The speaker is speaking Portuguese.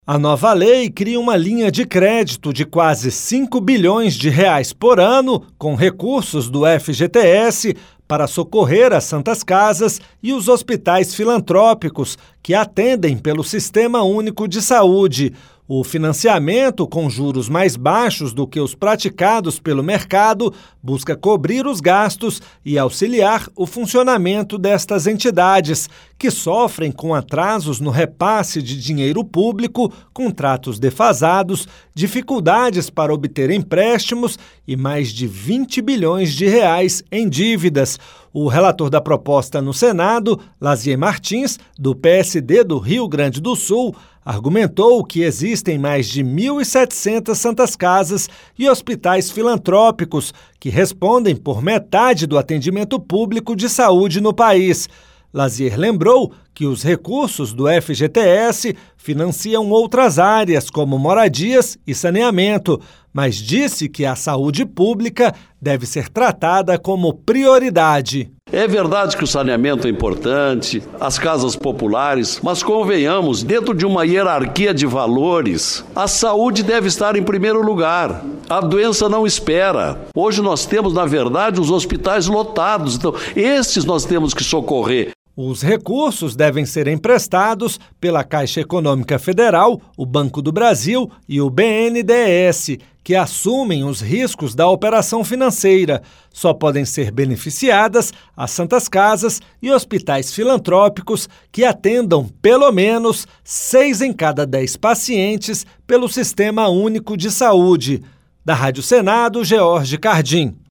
A nova lei cria uma linha de crédito de quase 5 bilhões de reais por ano, com recursos do FGTS, para socorrer as Santas Casas e os hospitais filantrópicos que atendem pelo Sistema Único de Saúde. O financiamento, com juros mais baixos do que os praticados pelo mercado, busca cobrir os gastos e auxiliar o funcionamento destas entidades, que sofrem com atrasos no repasse de dinheiro público, contratos defasados, dificuldades para obter empréstimos e mais de 20 bilhões de reais em dívidas. O relator da proposta no Senado, Lazier Martins, do PSD do Rio Grande do Sul, argumentou que existem mais de 1.700 Santas Casas e hospitais filantrópicos que respondem por metade do atendimento público de saúde no país. Lazier lembrou que os recursos do FGTS financiam outras áreas, como moradias e saneamento, mas disse que a saúde pública deve ser tratada como prioridade. É verdade que o saneamento é importante, as casas populares, mas convenhamos, dentro de uma hierarquia de valores, a saúde deve estar em primeiro lugar. A doença não espera. Hoje nós temos, na verdade, os hospitais lotados, então esses nós temos que socorrer. Os recursos devem ser emprestados pela Caixa Econômica Federal, o Banco do Brasil e o BNDES, que assumem os riscos da operação financeira. Só podem ser beneficiadas as Santas Casas e hospitais filantrópicos que atendam pelo menos 6 em cada 10 pacientes pelo Sistema Único de Saúde. Da Rádio Senado, George Cardim.